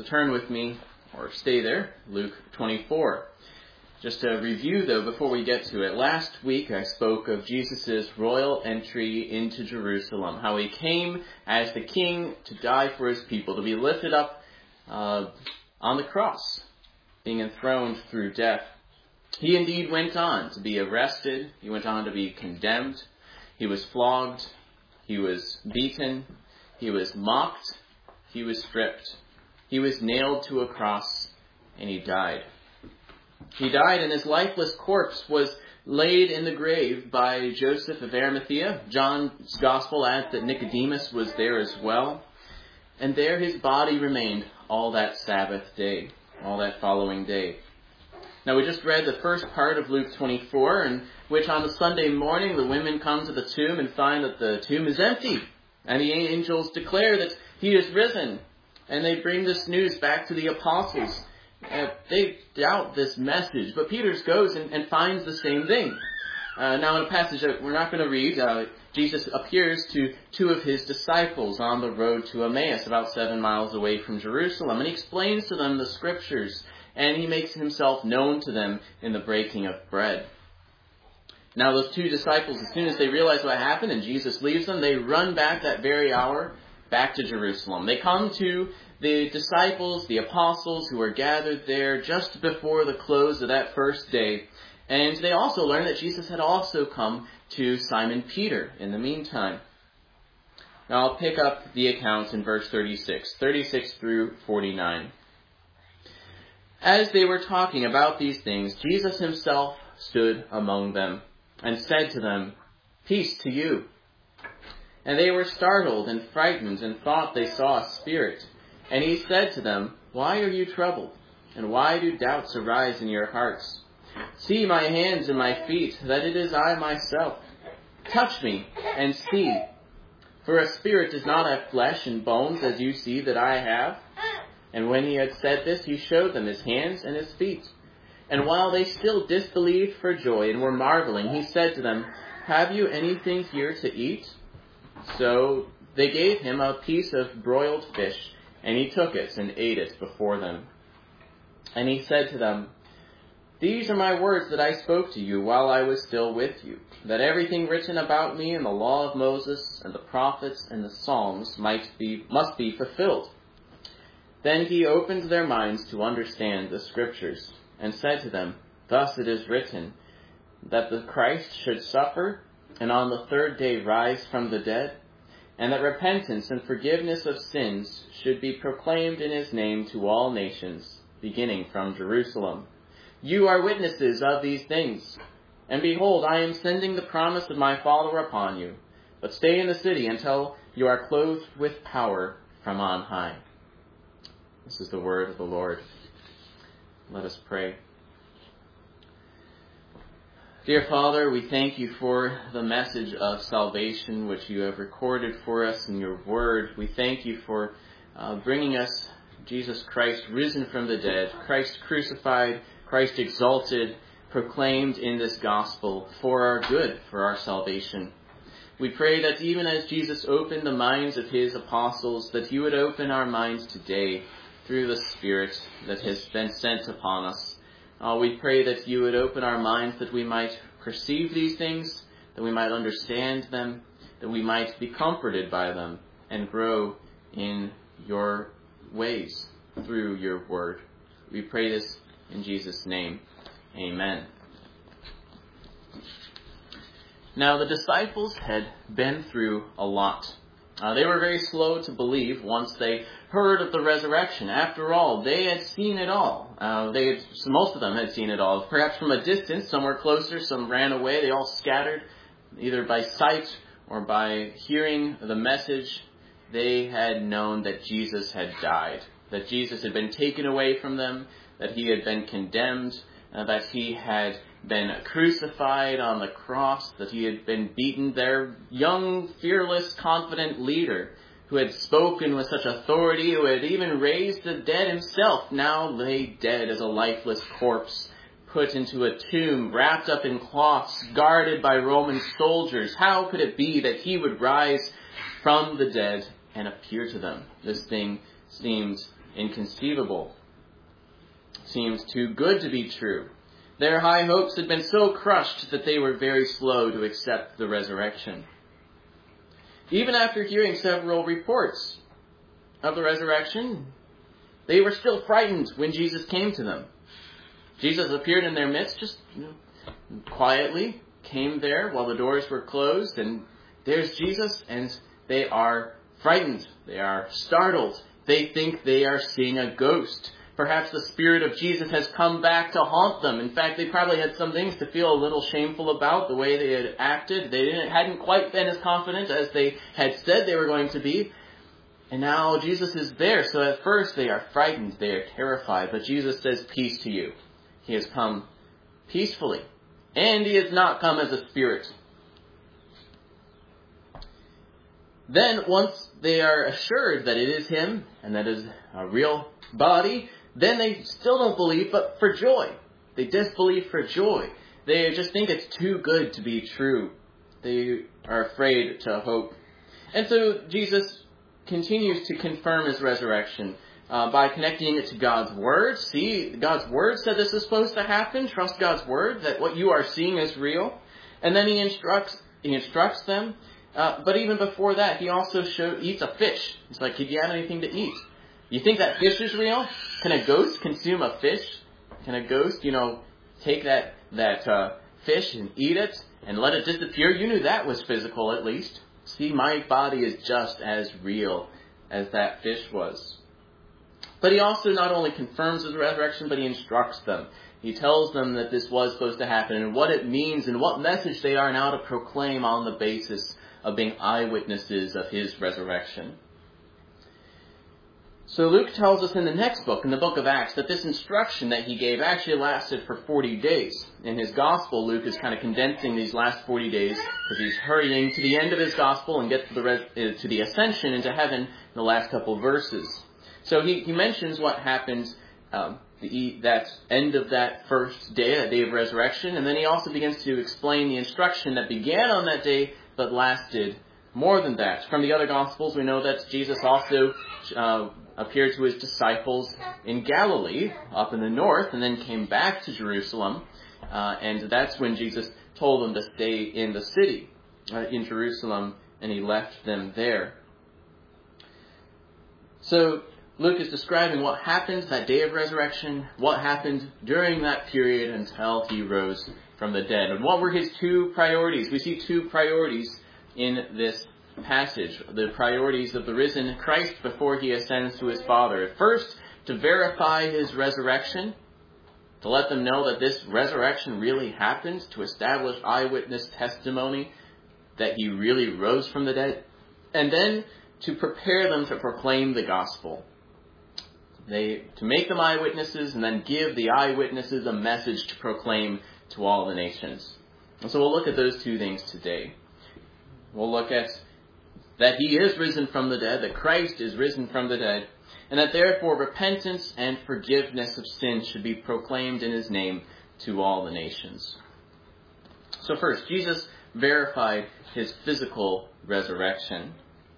turn with me, or stay there, Luke 24. Just a review, though, before we get to it. Last week I spoke of Jesus' royal entry into Jerusalem, how he came as the king to die for his people, to be lifted up on the cross, being enthroned through death. He indeed went on to be arrested. He went on to be condemned. He was flogged. He was beaten. He was mocked. He was stripped. He was nailed to a cross, and he died. He died, and his lifeless corpse was laid in the grave by Joseph of Arimathea. John's gospel adds that Nicodemus was there as well. And there his body remained all that Sabbath day, all that following day. Now, we just read the first part of Luke 24, in which on the Sunday morning the women come to the tomb and find that the tomb is empty. And the angels declare that he is risen. And they bring this news back to the apostles. They doubt this message, but Peter goes and finds the same thing. Now, in a passage that we're not going to read, Jesus appears to two of his disciples on the road to Emmaus, about 7 miles away from Jerusalem. And he explains to them the scriptures, and he makes himself known to them in the breaking of bread. Now, those two disciples, as soon as they realize what happened and Jesus leaves them, they run back that very hour back to Jerusalem. They come to the disciples, the apostles who were gathered there just before the close of that first day. And they also learn that Jesus had also come to Simon Peter in the meantime. Now I'll pick up the account in verse 36 through 49. As they were talking about these things, Jesus himself stood among them and said to them, "Peace to you." And they were startled and frightened and thought they saw a spirit. And he said to them, "Why are you troubled? And why do doubts arise in your hearts? See my hands and my feet, that it is I myself. Touch me and see. For a spirit does not have flesh and bones, as you see that I have." And when he had said this, he showed them his hands and his feet. And while they still disbelieved for joy and were marveling, he said to them, "Have you anything here to eat?" So they gave him a piece of broiled fish, and he took it and ate it before them. And he said to them, "These are my words that I spoke to you while I was still with you, that everything written about me in the law of Moses and the prophets and the Psalms must be fulfilled." Then he opened their minds to understand the scriptures, and said to them, "Thus it is written, that the Christ should suffer, and on the third day rise from the dead, and that repentance and forgiveness of sins should be proclaimed in his name to all nations, beginning from Jerusalem. You are witnesses of these things. And behold, I am sending the promise of my Father upon you. But stay in the city until you are clothed with power from on high." This is the word of the Lord. Let us pray. Dear Father, we thank you for the message of salvation which you have recorded for us in your word. We thank you for bringing us Jesus Christ risen from the dead, Christ crucified, Christ exalted, proclaimed in this gospel for our good, for our salvation. We pray that even as Jesus opened the minds of his apostles, that you would open our minds today through the Spirit that has been sent upon us. We pray that you would open our minds that we might perceive these things, that we might understand them, that we might be comforted by them and grow in your ways through your word. We pray this in Jesus' name. Amen. Now, the disciples had been through a lot. They were very slow to believe once they heard of the resurrection. After all, they had seen it all. Most of them had seen it all. Perhaps from a distance, some were closer, some ran away. They all scattered, either by sight or by hearing the message. They had known that Jesus had died, that Jesus had been taken away from them, that he had been condemned, that he had been crucified on the cross, that he had been beaten. Their young, fearless, confident leader, who had spoken with such authority, who had even raised the dead himself, now lay dead as a lifeless corpse, put into a tomb, wrapped up in cloths, guarded by Roman soldiers. How could it be that he would rise from the dead and appear to them? This thing seemed inconceivable. Seems too good to be true. Their high hopes had been so crushed that they were very slow to accept the resurrection. Even after hearing several reports of the resurrection, they were still frightened when Jesus came to them. Jesus appeared in their midst, just quietly came there while the doors were closed, and there's Jesus, and they are frightened. They are startled. They think they are seeing a ghost. Perhaps the Spirit of Jesus has come back to haunt them. In fact, they probably had some things to feel a little shameful about, the way they had acted. They hadn't quite been as confident as they had said they were going to be. And now Jesus is there. So at first they are frightened. They are terrified. But Jesus says, "Peace to you." He has come peacefully. And he has not come as a spirit. Then once they are assured that it is him and that it is a real body, then they still don't believe, but for joy. They disbelieve for joy. They just think it's too good to be true. They are afraid to hope. And so Jesus continues to confirm his resurrection by connecting it to God's Word. See, God's Word said this is supposed to happen. Trust God's Word, that what you are seeing is real. And then he instructs them. But even before that, he also eats a fish. He's like, "Do you have anything to eat? You think that fish is real? Can a ghost consume a fish? Can a ghost, take that fish and eat it and let it disappear? You knew that was physical, at least. See, my body is just as real as that fish was." But he also not only confirms his resurrection, but he instructs them. He tells them that this was supposed to happen and what it means and what message they are now to proclaim on the basis of being eyewitnesses of his resurrection. So Luke tells us in the next book, in the book of Acts, that this instruction that he gave actually lasted for 40 days. In his gospel, Luke is kind of condensing these last 40 days because he's hurrying to the end of his gospel and gets to the ascension into heaven in the last couple verses. So he mentions what happened that end of that first day, that day of resurrection, and then he also begins to explain the instruction that began on that day but lasted more than that. From the other Gospels, we know that Jesus also appeared to his disciples in Galilee, up in the north, and then came back to Jerusalem. And that's when Jesus told them to stay in the city, in Jerusalem, and he left them there. So Luke is describing what happened that day of resurrection, what happened during that period until he rose from the dead. And what were his two priorities? We see two priorities in this passage, the priorities of the risen Christ before he ascends to his Father. First, to verify his resurrection, to let them know that this resurrection really happened, to establish eyewitness testimony that he really rose from the dead, and then to prepare them to proclaim the gospel. To make them eyewitnesses and then give the eyewitnesses a message to proclaim to all the nations. And so we'll look at those two things today. We'll look at that he is risen from the dead, that Christ is risen from the dead, and that therefore repentance and forgiveness of sin should be proclaimed in his name to all the nations. So first, Jesus verified his physical resurrection.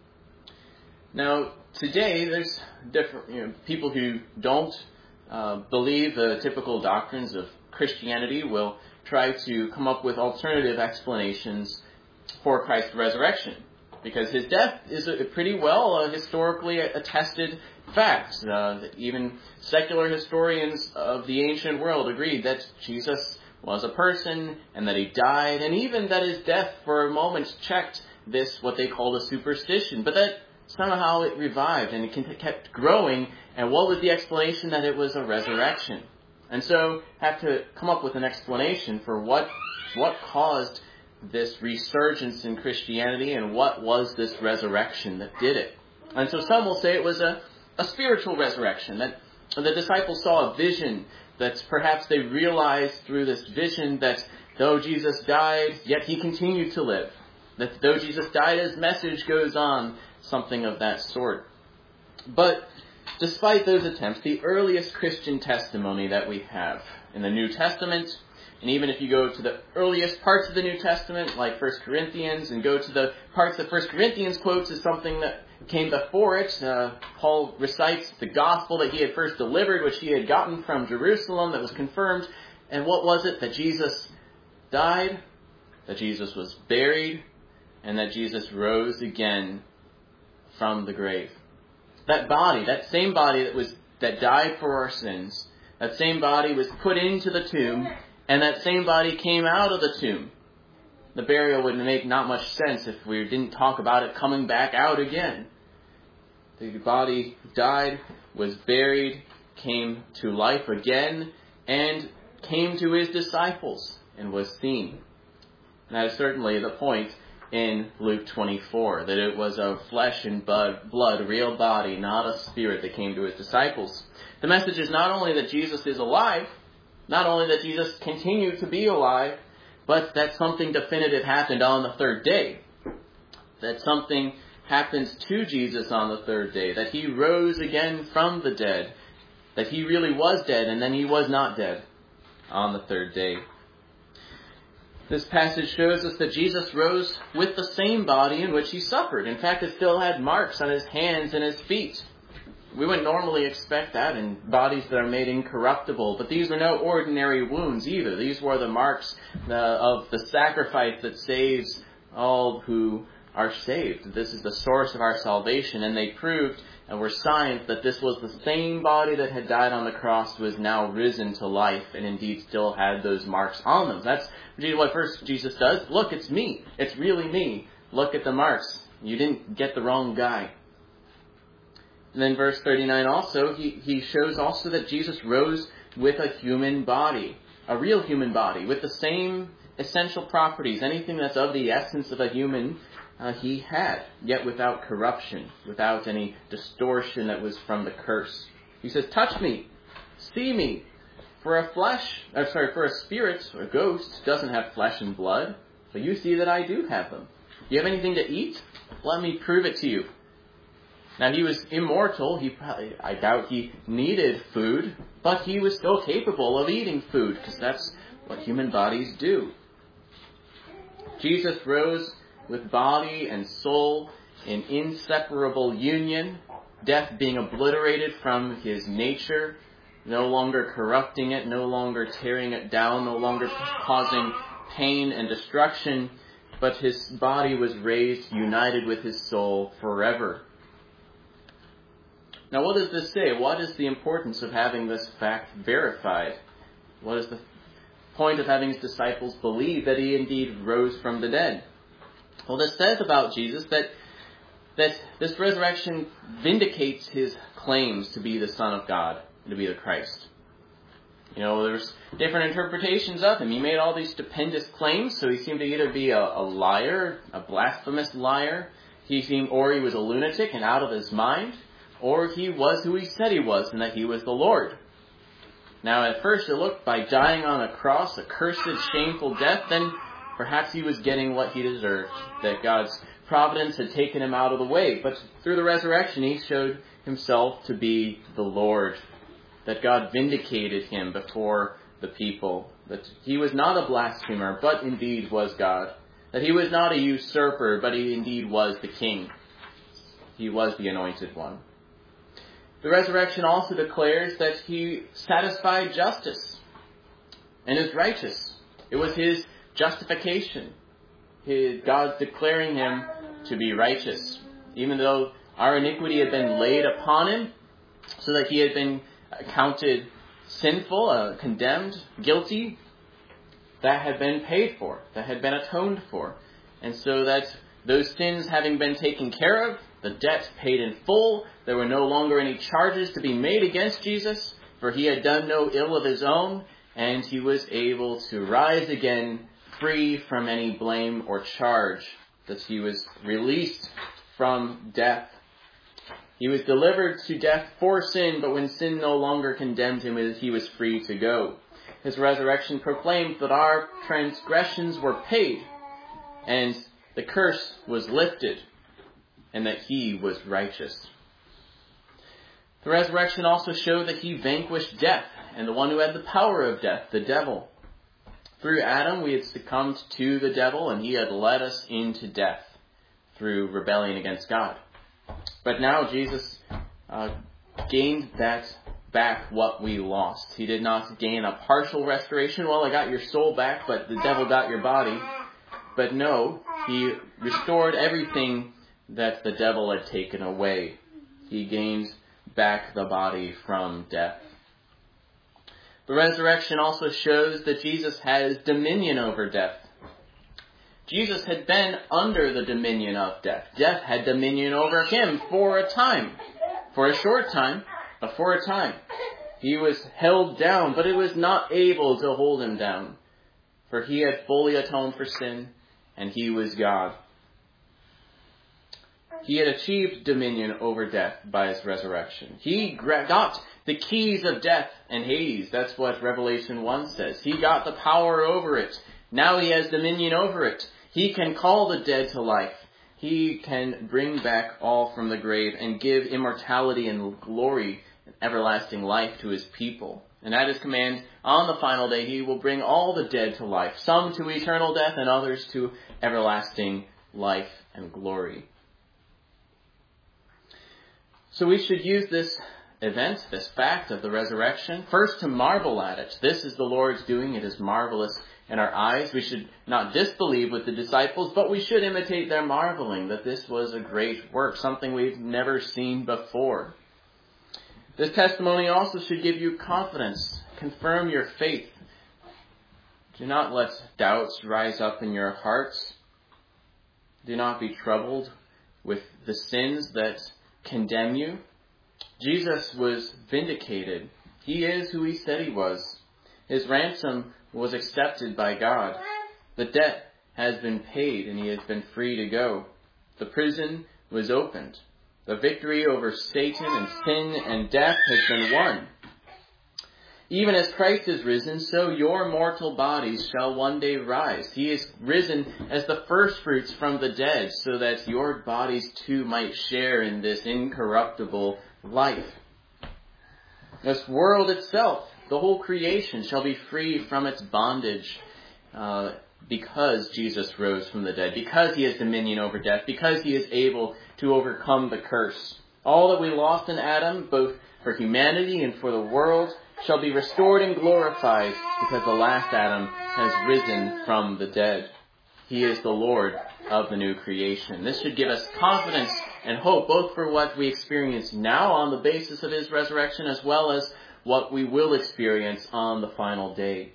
Now, today there's different people who don't believe the typical doctrines of Christianity will try to come up with alternative explanations for Christ's resurrection, because his death is a pretty well historically attested fact. Even secular historians of the ancient world agreed that Jesus was a person and that he died, and even that his death for a moment checked this, what they called a superstition, but that somehow it revived and it kept growing. And what was the explanation? That it was a resurrection. And so have to come up with an explanation for what caused this resurgence in Christianity and what was this resurrection that did it. And so some will say it was a spiritual resurrection, that the disciples saw a vision, that perhaps they realized through this vision that though Jesus died, yet he continued to live. That though Jesus died, his message goes on, something of that sort. But despite those attempts, the earliest Christian testimony that we have in the New Testament And even if you go to the earliest parts of the New Testament, like 1 Corinthians, and go to the parts that 1 Corinthians quotes as something that came before it, Paul recites the gospel that he had first delivered, which he had gotten from Jerusalem, that was confirmed. And what was it? That Jesus died, that Jesus was buried, and that Jesus rose again from the grave. That body, that same body that died for our sins, that same body was put into the tomb, and that same body came out of the tomb. The burial would make not much sense if we didn't talk about it coming back out again. The body died, was buried, came to life again, and came to his disciples and was seen. And that is certainly the point in Luke 24, that it was a flesh and blood, real body, not a spirit, that came to his disciples. The message is not only that Jesus is alive, not only that Jesus continued to be alive, but that something definitive happened on the third day. That something happens to Jesus on the third day. That he rose again from the dead. That he really was dead, and then he was not dead on the third day. This passage shows us that Jesus rose with the same body in which he suffered. In fact, it still had marks on his hands and his feet. We wouldn't normally expect that in bodies that are made incorruptible, but these are no ordinary wounds either. These were the marks of the sacrifice that saves all who are saved. This is the source of our salvation, and they proved and were signs that this was the same body that had died on the cross, was now risen to life, and indeed still had those marks on them. That's what first Jesus does. Look, it's me. It's really me. Look at the marks. You didn't get the wrong guy. And then verse 39 also, he shows also that Jesus rose with a human body, a real human body, with the same essential properties, anything that's of the essence of a human, he had, yet without corruption, without any distortion that was from the curse. He says, touch me, see me, for a spirit or a ghost doesn't have flesh and blood, but you see that I do have them. You have anything to eat? Let me prove it to you. Now, he was immortal. I doubt he needed food, but he was still capable of eating food, because that's what human bodies do. Jesus rose with body and soul in inseparable union, death being obliterated from his nature, no longer corrupting it, no longer tearing it down, no longer causing pain and destruction, but his body was raised, united with his soul forever. Now, what does this say? What is the importance of having this fact verified? What is the point of having his disciples believe that he indeed rose from the dead? Well, this says about Jesus that this resurrection vindicates his claims to be the Son of God, to be the Christ. You know, there's different interpretations of him. He made all these stupendous claims, so he seemed to either be a liar, a blasphemous liar, or he was a lunatic and out of his mind, or he was who he said he was, and that he was the Lord. Now, at first it looked, by dying on a cross, a cursed, shameful death, then perhaps he was getting what he deserved, that God's providence had taken him out of the way. But through the resurrection, he showed himself to be the Lord, that God vindicated him before the people, that he was not a blasphemer, but indeed was God, that he was not a usurper, but he indeed was the King. He was the Anointed One. The resurrection also declares that he satisfied justice and is righteous. It was his justification. God's declaring him to be righteous. Even though our iniquity had been laid upon him, so that he had been counted sinful, condemned, guilty, that had been paid for, that had been atoned for. And so that those sins having been taken care of, the debt paid in full, there were no longer any charges to be made against Jesus, for he had done no ill of his own, and he was able to rise again free from any blame or charge, that he was released from death. He was delivered to death for sin, but when sin no longer condemned him, he was free to go. His resurrection proclaimed that our transgressions were paid, and the curse was lifted, and that he was righteous. The resurrection also showed that he vanquished death, and the one who had the power of death, the devil. Through Adam, we had succumbed to the devil, and he had led us into death through rebellion against God. But now Jesus gained that back what we lost. He did not gain a partial restoration. Well, I got your soul back, but the devil got your body. But no, he restored everything that the devil had taken away. He gained back the body from death. The resurrection also shows that Jesus has dominion over death. Jesus had been under the dominion of death. Death had dominion over him for a time. For a short time, but for a time. He was held down, but it was not able to hold him down. For he had fully atoned for sin, and he was God. He had achieved dominion over death by his resurrection. He got the keys of death and Hades. That's what Revelation 1 says. He got the power over it. Now he has dominion over it. He can call the dead to life. He can bring back all from the grave and give immortality and glory and everlasting life to his people. And at his command, on the final day, he will bring all the dead to life, some to eternal death and others to everlasting life and glory. So we should use this event, this fact of the resurrection, first to marvel at it. This is the Lord's doing. It is marvelous in our eyes. We should not disbelieve with the disciples, but we should imitate their marveling that this was a great work, something we've never seen before. This testimony also should give you confidence, confirm your faith. Do not let doubts rise up in your hearts. Do not be troubled with the sins that condemn you. Jesus was vindicated. He is who he said he was. His ransom was accepted by God. The debt has been paid and he has been free to go. The prison was opened. The victory over Satan and sin and death has been won. Even as Christ is risen, so your mortal bodies shall one day rise. He is risen as the firstfruits from the dead, so that your bodies too might share in this incorruptible life. This world itself, the whole creation, shall be free from its bondage because Jesus rose from the dead, because he has dominion over death, because he is able to overcome the curse. All that we lost in Adam, both for humanity and for the world, shall be restored and glorified because the last Adam has risen from the dead. He is the Lord of the new creation. This should give us confidence and hope, both for what we experience now on the basis of his resurrection, as well as what we will experience on the final day.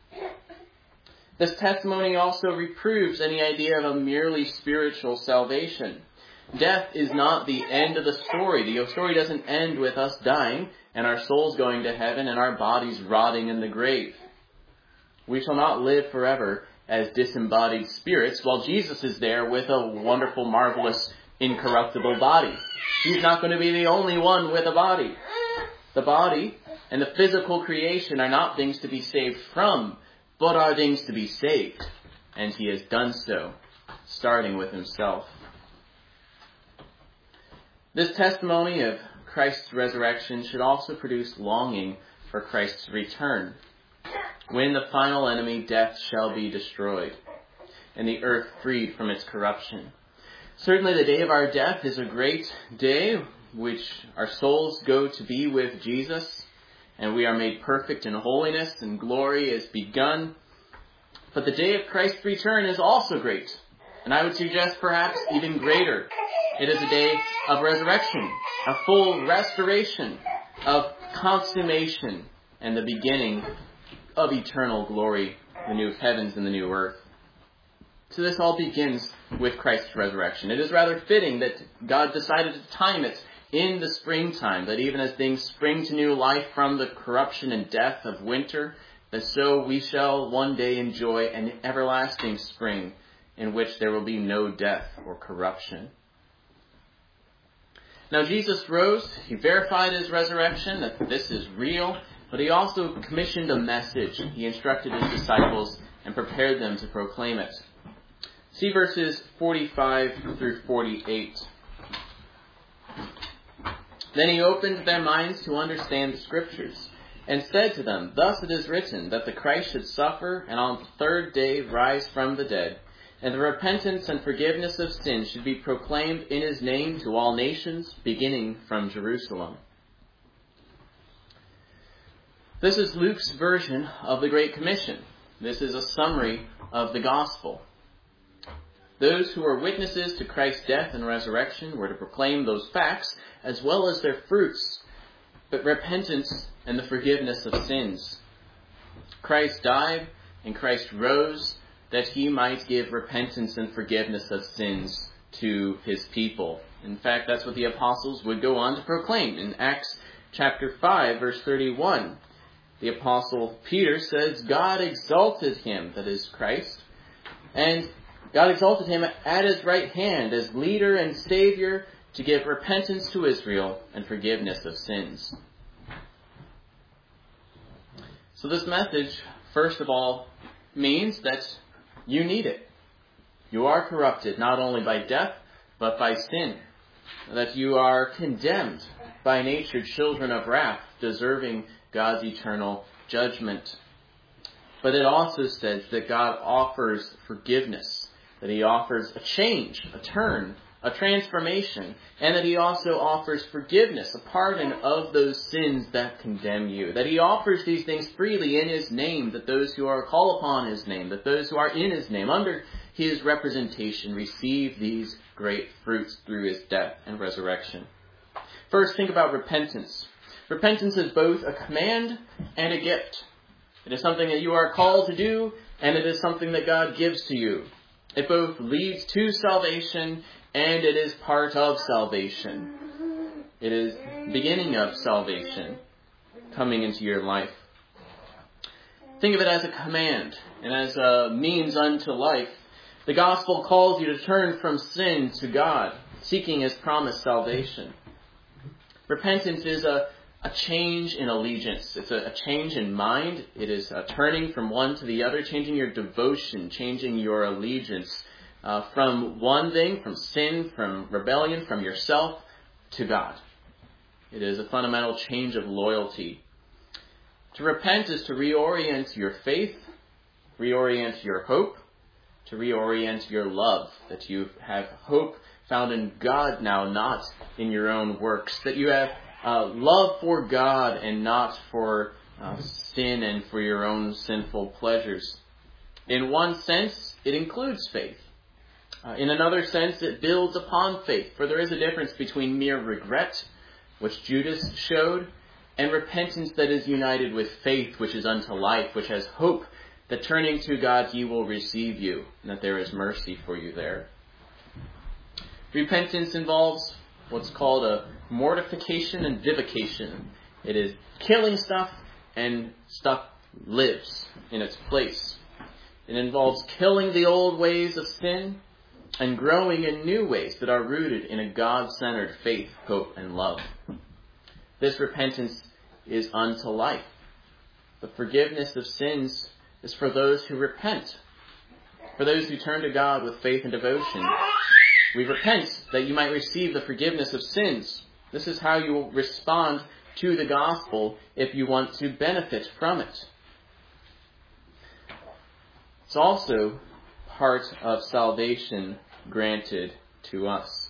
This testimony also reproves any idea of a merely spiritual salvation. Death is not the end of the story. The story doesn't end with us dying and our souls going to heaven and our bodies rotting in the grave. We shall not live forever as disembodied spirits while Jesus is there with a wonderful, marvelous, incorruptible body. He's not going to be the only one with a body. The body and the physical creation are not things to be saved from, but are things to be saved. And he has done so, starting with himself. This testimony of Christ's resurrection should also produce longing for Christ's return, when the final enemy, death, shall be destroyed, and the earth freed from its corruption. Certainly the day of our death is a great day, which our souls go to be with Jesus, and we are made perfect in holiness, and glory is begun. But the day of Christ's return is also great, and I would suggest perhaps even greater. It is a day of resurrection, a full restoration, of consummation, and the beginning of eternal glory, the new heavens and the new earth. So this all begins with Christ's resurrection. It is rather fitting that God decided to time it in the springtime, that even as things spring to new life from the corruption and death of winter, that so we shall one day enjoy an everlasting spring in which there will be no death or corruption. Now Jesus rose, he verified his resurrection, that this is real, but he also commissioned a message. He instructed his disciples and prepared them to proclaim it. See verses 45 through 48. Then he opened their minds to understand the Scriptures, and said to them, Thus it is written, that the Christ should suffer, and on the third day rise from the dead, and the repentance and forgiveness of sins should be proclaimed in his name to all nations, beginning from Jerusalem. This is Luke's version of the Great Commission. This is a summary of the gospel. Those who were witnesses to Christ's death and resurrection were to proclaim those facts as well as their fruits, but repentance and the forgiveness of sins. Christ died and Christ rose that he might give repentance and forgiveness of sins to his people. In fact, that's what the apostles would go on to proclaim. In Acts chapter 5, verse 31, the apostle Peter says, God exalted him, that is Christ, and God exalted him at his right hand as leader and savior to give repentance to Israel and forgiveness of sins. So this message, first of all, means that you need it. You are corrupted not only by death, but by sin. That you are condemned by nature, children of wrath, deserving God's eternal judgment. But it also says that God offers forgiveness, that he offers a change, a turn, a transformation, and that he also offers forgiveness, a pardon of those sins that condemn you. That he offers these things freely in his name, that those who are call upon his name, that those who are in his name, under his representation, receive these great fruits through his death and resurrection. First, think about repentance. Repentance is both a command and a gift. It is something that you are called to do, and it is something that God gives to you. It both leads to salvation, and it is part of salvation. It is the beginning of salvation coming into your life. Think of it as a command and as a means unto life. The gospel calls you to turn from sin to God, seeking his promised salvation. Repentance is a change in allegiance. It's a change in mind. It is a turning from one to the other, changing your devotion, changing your allegiance from one thing, from sin, from rebellion, from yourself to God. It is a fundamental change of loyalty. To repent is to reorient your faith, reorient your hope, to reorient your love, that you have hope found in God now, not in your own works, that you have love for God and not for sin and for your own sinful pleasures. In one sense, it includes faith. In another sense, it builds upon faith, for there is a difference between mere regret, which Judas showed, and repentance that is united with faith, which is unto life, which has hope that turning to God he will receive you, and that there is mercy for you there. Repentance involves what's called a mortification and vivification. It is killing stuff, and stuff lives in its place. It involves killing the old ways of sin and growing in new ways that are rooted in a God-centered faith, hope, and love. This repentance is unto life. The forgiveness of sins is for those who repent, for those who turn to God with faith and devotion. We repent that you might receive the forgiveness of sins. This is how you will respond to the gospel if you want to benefit from it. It's also part of salvation granted to us.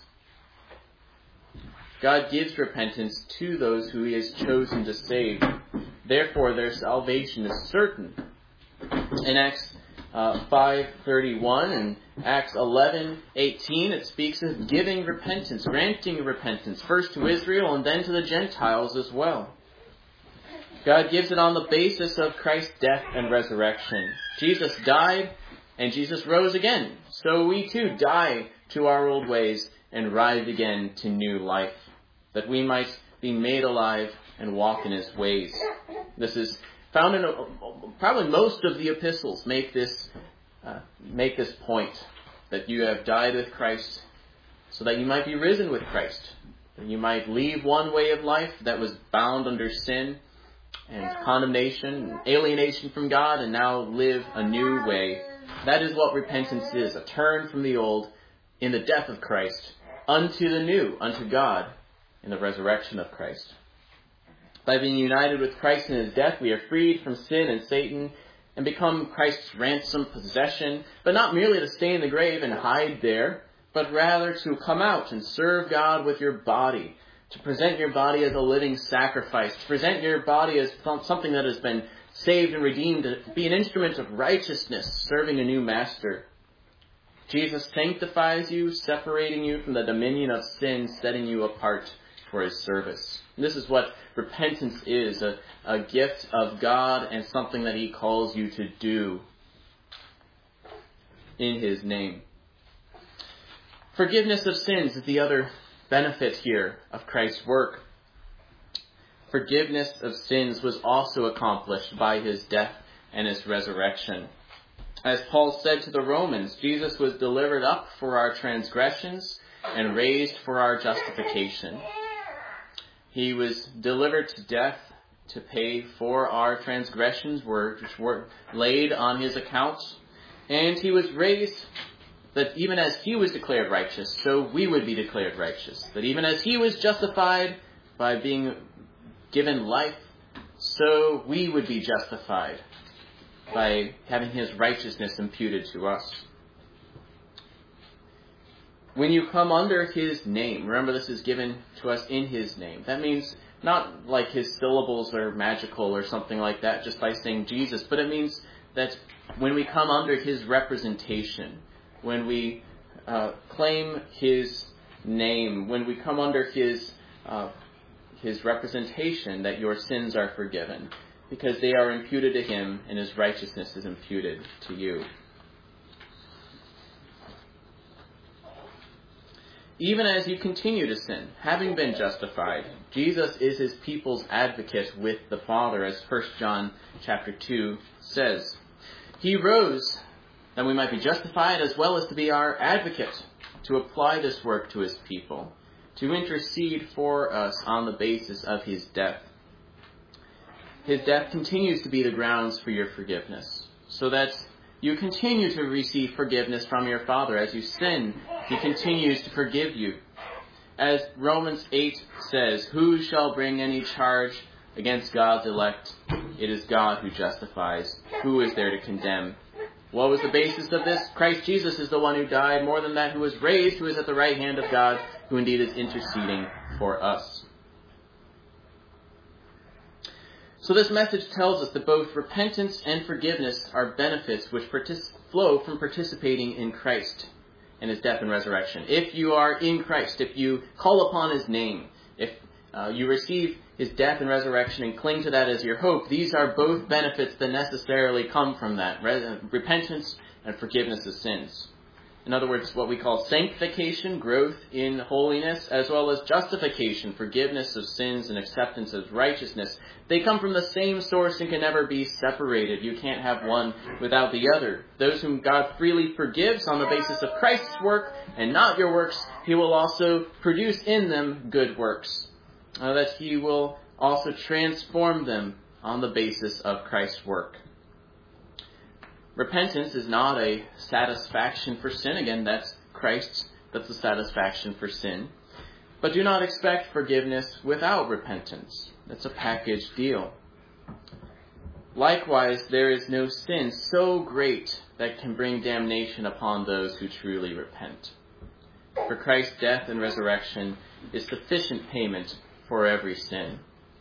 God gives repentance to those who he has chosen to save. Therefore, their salvation is certain. In Acts 5:31 and Acts 11:18, it speaks of giving repentance, granting repentance, first to Israel and then to the Gentiles as well. God gives it on the basis of Christ's death and resurrection. Jesus died and Jesus rose again. So we too die to our old ways and rise again to new life, that we might be made alive and walk in his ways. This is found in probably most of the epistles make this point, that you have died with Christ so that you might be risen with Christ, that you might leave one way of life that was bound under sin and condemnation and alienation from God, and now live a new way. That is what repentance is, a turn from the old in the death of Christ unto the new, unto God in the resurrection of Christ. By being united with Christ in his death, we are freed from sin and Satan and become Christ's ransomed possession, but not merely to stay in the grave and hide there, but rather to come out and serve God with your body, to present your body as a living sacrifice, to present your body as something that has been saved and redeemed, to be an instrument of righteousness, serving a new master. Jesus sanctifies you, separating you from the dominion of sin, setting you apart for his service. And this is what repentance is, a gift of God and something that he calls you to do in his name. Forgiveness of sins is the other benefit here of Christ's work. Forgiveness of sins was also accomplished by his death and his resurrection. As Paul said to the Romans, Jesus was delivered up for our transgressions and raised for our justification. He was delivered to death to pay for our transgressions which were laid on his account. And he was raised that even as he was declared righteous, so we would be declared righteous. That even as he was justified by being given life, so we would be justified by having his righteousness imputed to us. When you come under his name, remember this is given to us in his name. That means not like his syllables are magical or something like that just by saying Jesus, but it means that when we come under his representation, when we claim his name, when we come under his representation, that your sins are forgiven, because they are imputed to him and his righteousness is imputed to you. Even as you continue to sin, having been justified, Jesus is his people's advocate with the Father, as 1 John chapter 2 says. He rose that we might be justified as well as to be our advocate, to apply this work to his people, to intercede for us on the basis of his death. His death continues to be the grounds for your forgiveness, so that you continue to receive forgiveness from your Father. As you sin, he continues to forgive you. As Romans 8 says, who shall bring any charge against God's elect? It is God who justifies. Who is there to condemn? What was the basis of this? Christ Jesus is the one who died. More than that, who was raised, who is at the right hand of God, who indeed is interceding for us. So this message tells us that both repentance and forgiveness are benefits which flow from participating in Christ and his death and resurrection. If you are in Christ, if you call upon his name, if you receive his death and resurrection and cling to that as your hope, these are both benefits that necessarily come from that, repentance and forgiveness of sins. In other words, what we call sanctification, growth in holiness, as well as justification, forgiveness of sins and acceptance of righteousness. They come from the same source and can never be separated. You can't have one without the other. Those whom God freely forgives on the basis of Christ's work and not your works, he will also produce in them good works. That he will also transform them on the basis of Christ's work. Repentance is not a satisfaction for sin. Again, that's Christ's. That's the satisfaction for sin. But do not expect forgiveness without repentance. That's a package deal. Likewise, there is no sin so great that can bring damnation upon those who truly repent. For Christ's death and resurrection is sufficient payment for every sin.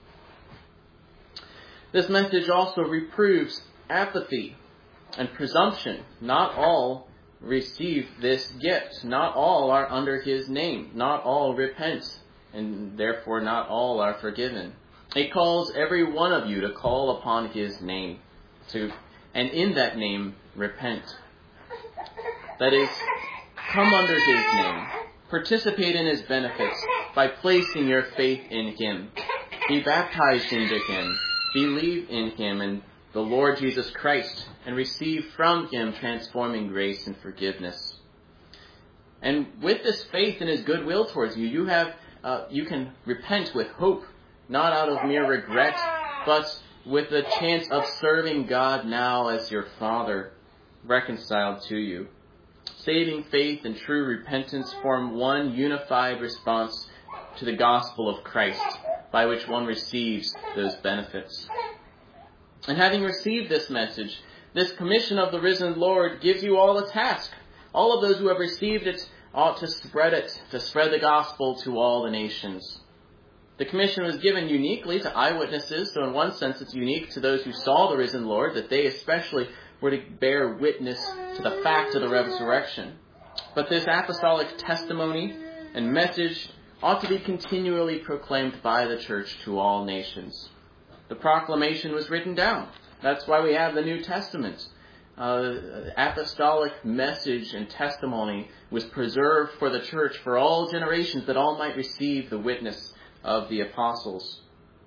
This message also reproves apathy and presumption. Not all receive this gift. Not all are under his name. Not all repent, and therefore not all are forgiven. It calls every one of you to call upon his name, and in that name repent. That is, come under his name. Participate in his benefits by placing your faith in him. Be baptized into him. Believe in him and the Lord Jesus Christ, and receive from him transforming grace and forgiveness. And with this faith and his goodwill towards you, you can repent with hope, not out of mere regret, but with the chance of serving God now as your Father, reconciled to you. Saving faith and true repentance form one unified response to the gospel of Christ, by which one receives those benefits. And having received this message, this commission of the risen Lord gives you all a task. All of those who have received it ought to spread the gospel to all the nations. The commission was given uniquely to eyewitnesses, so in one sense it's unique to those who saw the risen Lord, that they especially were to bear witness to the fact of the resurrection. But this apostolic testimony and message ought to be continually proclaimed by the church to all nations. The proclamation was written down. That's why we have the New Testament. Apostolic message and testimony was preserved for the church for all generations, that all might receive the witness of the apostles.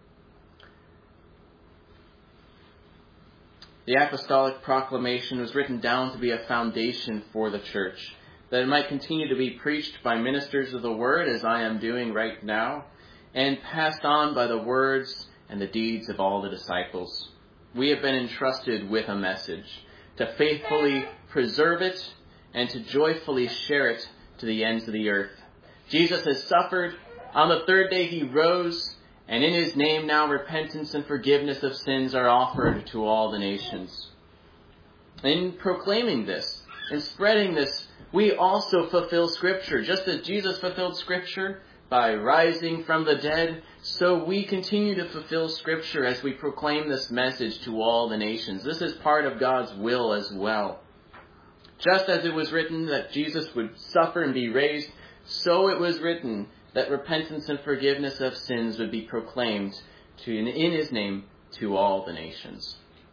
The apostolic proclamation was written down to be a foundation for the church, that it might continue to be preached by ministers of the word, as I am doing right now, and passed on by the words and the deeds of all the disciples. We have been entrusted with a message, to faithfully preserve it and to joyfully share it to the ends of the earth. Jesus has suffered. On the third day he rose, and in his name now repentance and forgiveness of sins are offered to all the nations. In proclaiming this, in spreading this, we also fulfill Scripture. Just as Jesus fulfilled Scripture by rising from the dead, so we continue to fulfill Scripture as we proclaim this message to all the nations. This is part of God's will as well. Just as it was written that Jesus would suffer and be raised, so it was written that repentance and forgiveness of sins would be proclaimed in his name to all the nations.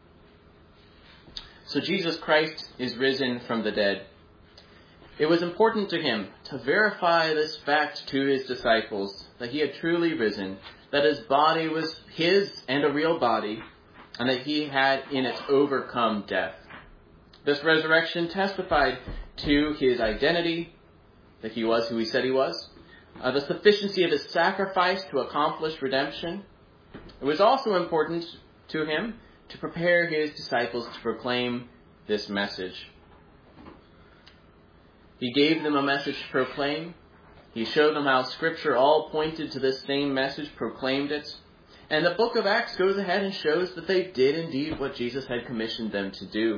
So Jesus Christ is risen from the dead. It was important to him to verify this fact to his disciples, that he had truly risen, that his body was his and a real body, and that he had in it overcome death. This resurrection testified to his identity, that he was who he said he was, the sufficiency of his sacrifice to accomplish redemption. It was also important to him to prepare his disciples to proclaim this message. He gave them a message to proclaim. He showed them how Scripture all pointed to this same message, proclaimed it. And the book of Acts goes ahead and shows that they did indeed what Jesus had commissioned them to do.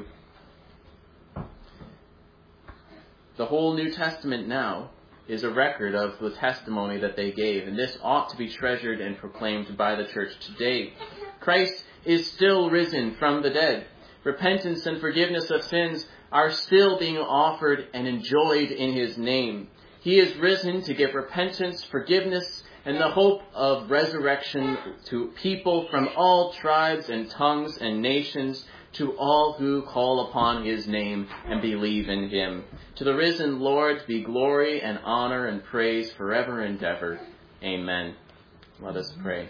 The whole New Testament now is a record of the testimony that they gave, and this ought to be treasured and proclaimed by the church today. Christ is still risen from the dead. Repentance and forgiveness of sins are still being offered and enjoyed in his name. He is risen to give repentance, forgiveness, and the hope of resurrection to people from all tribes and tongues and nations, to all who call upon his name and believe in him. To the risen Lord be glory and honor and praise forever and ever. Amen. Let us pray.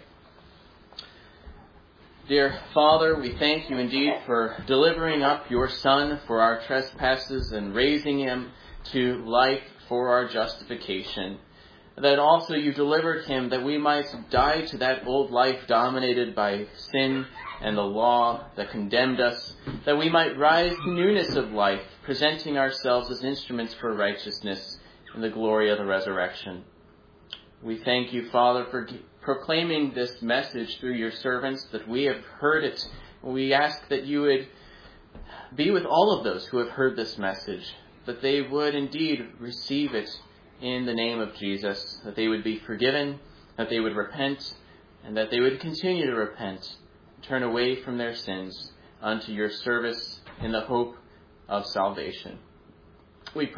Dear Father, we thank you indeed for delivering up your Son for our trespasses and raising him to life for our justification. That also you delivered him that we might die to that old life dominated by sin and the law that condemned us, that we might rise to newness of life, presenting ourselves as instruments for righteousness in the glory of the resurrection. We thank you, Father, for proclaiming this message through your servants, that we have heard it. We ask that you would be with all of those who have heard this message, that they would indeed receive it in the name of Jesus, that they would be forgiven, that they would repent, and that they would continue to repent, turn away from their sins unto your service in the hope of salvation. We pray